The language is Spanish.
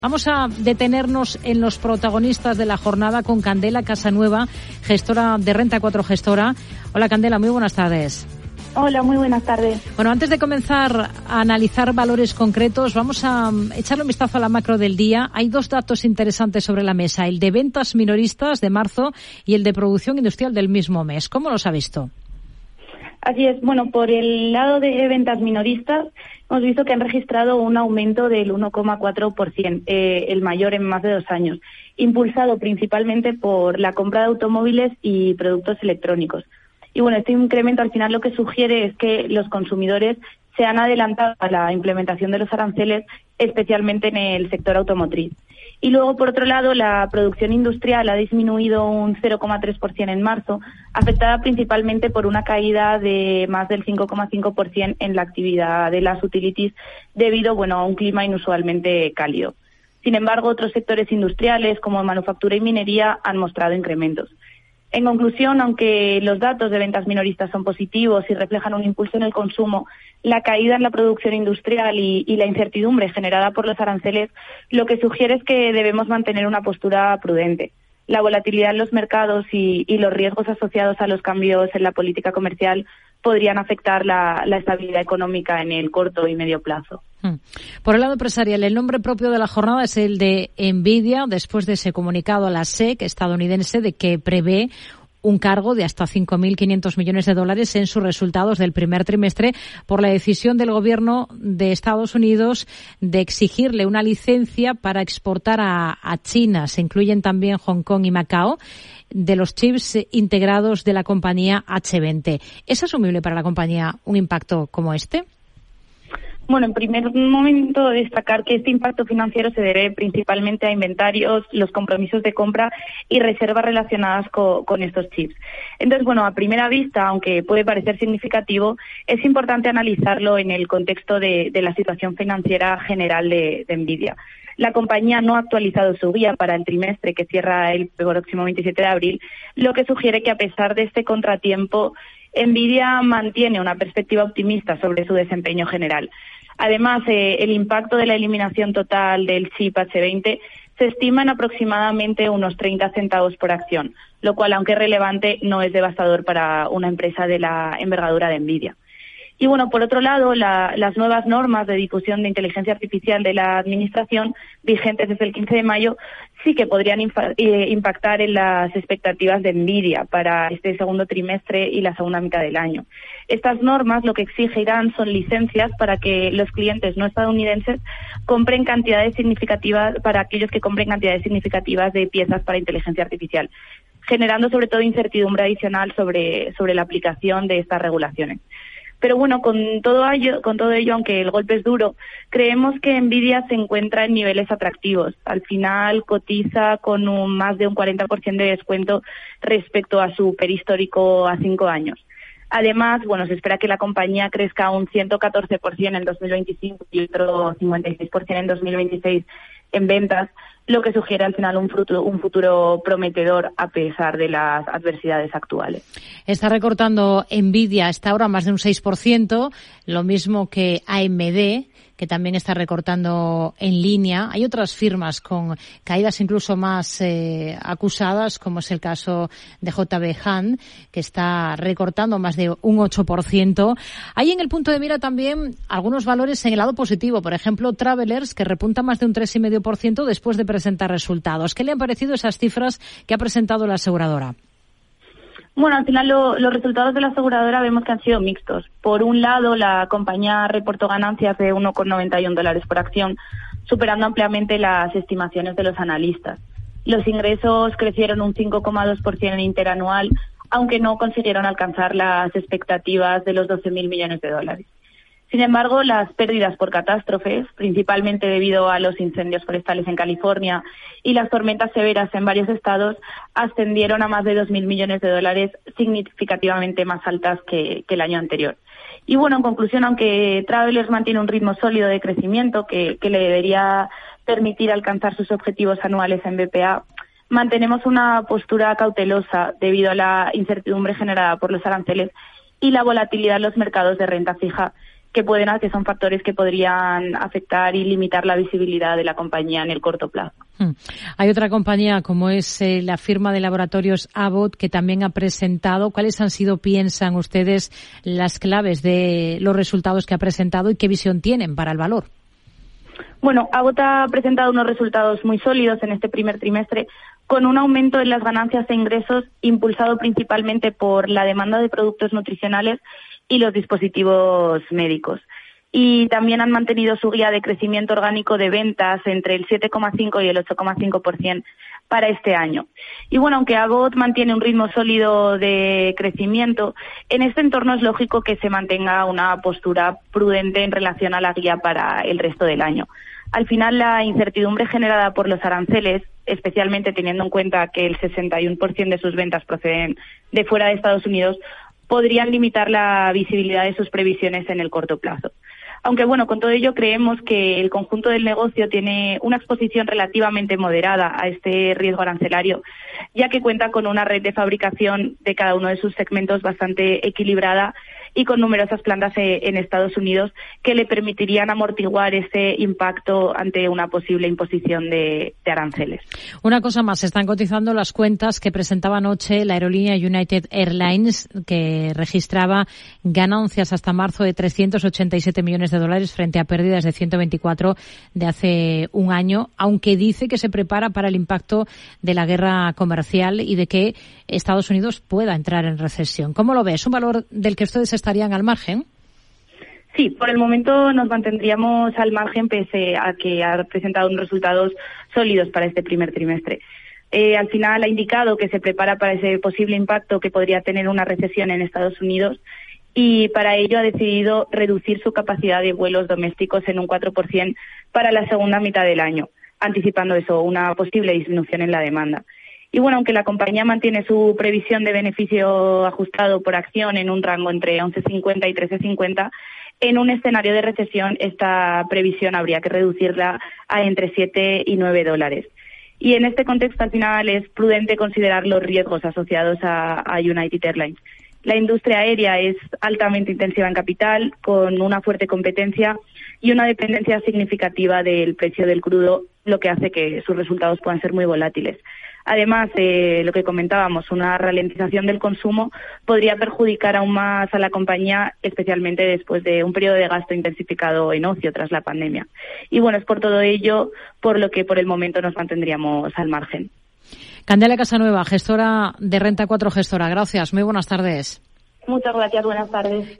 Vamos a detenernos en los protagonistas de la jornada con Candela Casanueva, gestora de Renta 4 Gestora. Hola Candela, muy buenas tardes. Hola, muy buenas tardes. Bueno, antes de comenzar a analizar valores concretos, vamos a echarle un vistazo a la macro del día. Hay dos datos interesantes sobre la mesa, el de ventas minoristas de marzo y el de producción industrial del mismo mes. ¿Cómo los ha visto? Así es. Bueno, por el lado de ventas minoristas, hemos visto que han registrado un aumento del 1,4%, el mayor en más de 2 años, impulsado principalmente por la compra de automóviles y productos electrónicos. Y bueno, este incremento al final lo que sugiere es que los consumidores se han adelantado a la implementación de los aranceles, especialmente en el sector automotriz. Y luego, por otro lado, la producción industrial ha disminuido un 0,3% en marzo, afectada principalmente por una caída de más del 5,5% en la actividad de las utilities debido, a un clima inusualmente cálido. Sin embargo, otros sectores industriales, como manufactura y minería, han mostrado incrementos. En conclusión, aunque los datos de ventas minoristas son positivos y reflejan un impulso en el consumo, la caída en la producción industrial y la incertidumbre generada por los aranceles lo que sugiere es que debemos mantener una postura prudente. La volatilidad en los mercados y los riesgos asociados a los cambios en la política comercial podrían afectar la estabilidad económica en el corto y medio plazo. Por el lado empresarial, el nombre propio de la jornada es el de Nvidia, después de ese comunicado a la SEC estadounidense de que prevé un cargo de hasta $5.500 millones en sus resultados del primer trimestre por la decisión del gobierno de Estados Unidos de exigirle una licencia para exportar a China. Se incluyen también Hong Kong y Macao de los chips integrados de la compañía H20. ¿Es asumible para la compañía un impacto como este? Bueno, en primer momento destacar que este impacto financiero se debe principalmente a inventarios, los compromisos de compra y reservas relacionadas con estos chips. Entonces, a primera vista, aunque puede parecer significativo, es importante analizarlo en el contexto de la situación financiera general de Nvidia. La compañía no ha actualizado su guía para el trimestre que cierra el próximo 27 de abril, lo que sugiere que a pesar de este contratiempo, Nvidia mantiene una perspectiva optimista sobre su desempeño general. Además, el impacto de la eliminación total del chip H20 se estima en aproximadamente unos 30 centavos por acción, lo cual, aunque relevante, no es devastador para una empresa de la envergadura de Nvidia. Y por otro lado, las nuevas normas de difusión de inteligencia artificial de la Administración, vigentes desde el 15 de mayo, sí que podrían impactar en las expectativas de Nvidia para este segundo trimestre y la segunda mitad del año. Estas normas lo que exigirán son licencias para que los clientes no estadounidenses compren cantidades significativas, para aquellos que compren cantidades significativas de piezas para inteligencia artificial, generando sobre todo incertidumbre adicional sobre la aplicación de estas regulaciones. Pero con todo ello, aunque el golpe es duro, creemos que Nvidia se encuentra en niveles atractivos. Al final cotiza con más de un 40% de descuento respecto a su perhistórico a 5 años. Además, se espera que la compañía crezca un 114% en 2025 y otro 56% en 2026 en ventas, lo que sugiere al final un futuro prometedor a pesar de las adversidades actuales. Está recortando Nvidia hasta ahora más de un 6%, lo mismo que AMD, que también está recortando en línea. Hay otras firmas con caídas incluso más acusadas, como es el caso de JB Hunt, que está recortando más de un 8%. Hay en el punto de mira también algunos valores en el lado positivo, por ejemplo, Travelers, que repunta más de un 3,5% después de presentar resultados. ¿Qué le han parecido esas cifras que ha presentado la aseguradora? Al final los resultados de la aseguradora vemos que han sido mixtos. Por un lado, la compañía reportó ganancias de $1,91 por acción, superando ampliamente las estimaciones de los analistas. Los ingresos crecieron un 5,2% en interanual, aunque no consiguieron alcanzar las expectativas de los $12.000 millones. Sin embargo, las pérdidas por catástrofes, principalmente debido a los incendios forestales en California y las tormentas severas en varios estados, ascendieron a más de $2.000 millones, significativamente más altas que el año anterior. Y en conclusión, aunque Travelers mantiene un ritmo sólido de crecimiento que le debería permitir alcanzar sus objetivos anuales en BPA, mantenemos una postura cautelosa debido a la incertidumbre generada por los aranceles y la volatilidad en los mercados de renta fija, que son factores que podrían afectar y limitar la visibilidad de la compañía en el corto plazo. Hay otra compañía como es la firma de laboratorios Abbott que también ha presentado. ¿Cuáles han sido, piensan ustedes, las claves de los resultados que ha presentado y qué visión tienen para el valor? Bueno, Abbott ha presentado unos resultados muy sólidos en este primer trimestre, con un aumento en las ganancias e ingresos impulsado principalmente por la demanda de productos nutricionales y los dispositivos médicos. Y también han mantenido su guía de crecimiento orgánico de ventas entre el 7,5 y el 8,5% para este año. Y bueno, aunque Abbott mantiene un ritmo sólido de crecimiento, en este entorno es lógico que se mantenga una postura prudente en relación a la guía para el resto del año. Al final, la incertidumbre generada por los aranceles, especialmente teniendo en cuenta que el 61% de sus ventas proceden de fuera de Estados Unidos, podrían limitar la visibilidad de sus previsiones en el corto plazo. Aunque bueno, con todo ello creemos que el conjunto del negocio tiene una exposición relativamente moderada a este riesgo arancelario, ya que cuenta con una red de fabricación de cada uno de sus segmentos bastante equilibrada y con numerosas plantas en Estados Unidos que le permitirían amortiguar ese impacto ante una posible imposición de aranceles. Una cosa más, están cotizando las cuentas que presentaba anoche la aerolínea United Airlines, que registraba ganancias hasta marzo de 387 millones de dólares frente a pérdidas de 124 de hace un año, aunque dice que se prepara para el impacto de la guerra comercial y de que Estados Unidos pueda entrar en recesión. ¿Cómo lo ves? ¿Un valor del que ustedes estarían al margen? Sí, por el momento nos mantendríamos al margen pese a que ha presentado unos resultados sólidos para este primer trimestre. Al final ha indicado que se prepara para ese posible impacto que podría tener una recesión en Estados Unidos y para ello ha decidido reducir su capacidad de vuelos domésticos en un 4% para la segunda mitad del año, anticipando eso, una posible disminución en la demanda. Y bueno, aunque la compañía mantiene su previsión de beneficio ajustado por acción en un rango entre 11,50 y 13,50, en un escenario de recesión esta previsión habría que reducirla a entre 7 y 9 dólares. Y en este contexto, al final, es prudente considerar los riesgos asociados a United Airlines. La industria aérea es altamente intensiva en capital, con una fuerte competencia y una dependencia significativa del precio del crudo, lo que hace que sus resultados puedan ser muy volátiles. Además, lo que comentábamos, una ralentización del consumo podría perjudicar aún más a la compañía, especialmente después de un periodo de gasto intensificado en ocio tras la pandemia. Y bueno, es por todo ello por lo que por el momento nos mantendríamos al margen. Candela Casanueva, gestora de Renta 4 Gestora. Gracias, muy buenas tardes. Muchas gracias, buenas tardes.